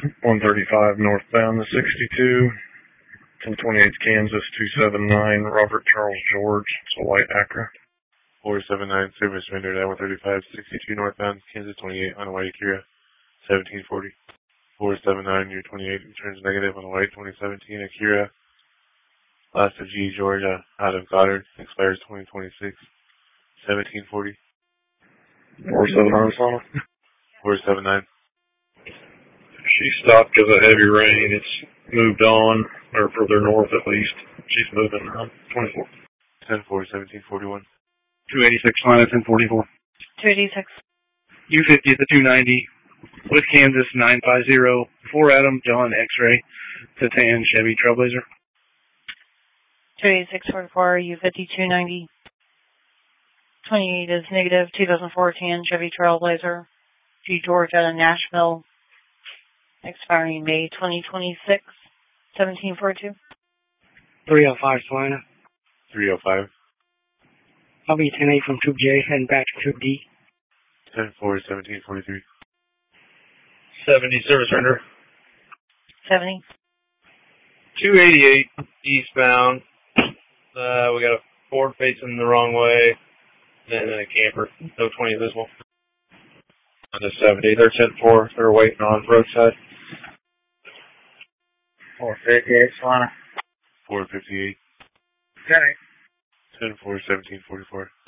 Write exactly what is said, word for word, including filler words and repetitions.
one thirty-five northbound to sixty-two. ten twenty-eight Kansas, two seven nine Robert Charles George. It's a white Acura. four seven nine service rendered at one thirty-five sixty-two northbound Kansas twenty-eight on a white Acura. seventeen forty. four seven nine your twenty-eight returns negative on a white twenty seventeen Acura. Last of G Georgia out of Goddard. Expires twenty twenty-six. seventeen forty. four seven nine Sana. four seven nine. She stopped because of heavy rain. It's moved on, or further north at least. She's moving on. twenty-four. ten four seventeen forty-one. two eighty-six Sana, ten forty-four. two eighty-six. U fifty at the two ninety. With Kansas, nine five zero. four Adam, John X-Ray. to tan Chevy Trailblazer. two eighty-six forty-four, U fifty two ninety. twenty-eight is negative, two thousand fourteen Chevy Trailblazer. G George out of Nashville. Expiring May twenty twenty-six. seventeen forty-two. three oh five Salina. three oh five. I'll be ten eight from Troop J, heading back to Troop D. ten four seventeen forty-three. seventy service render. seventy. two eighty-eight eastbound. Uh, we got a Ford facing the wrong way, and then a camper. No twenty visible. On the seventy, they're ten four. They're waiting on roadside. four fifty-eight, Solana. four fifty-eight. Okay. ten four seventeen forty-four.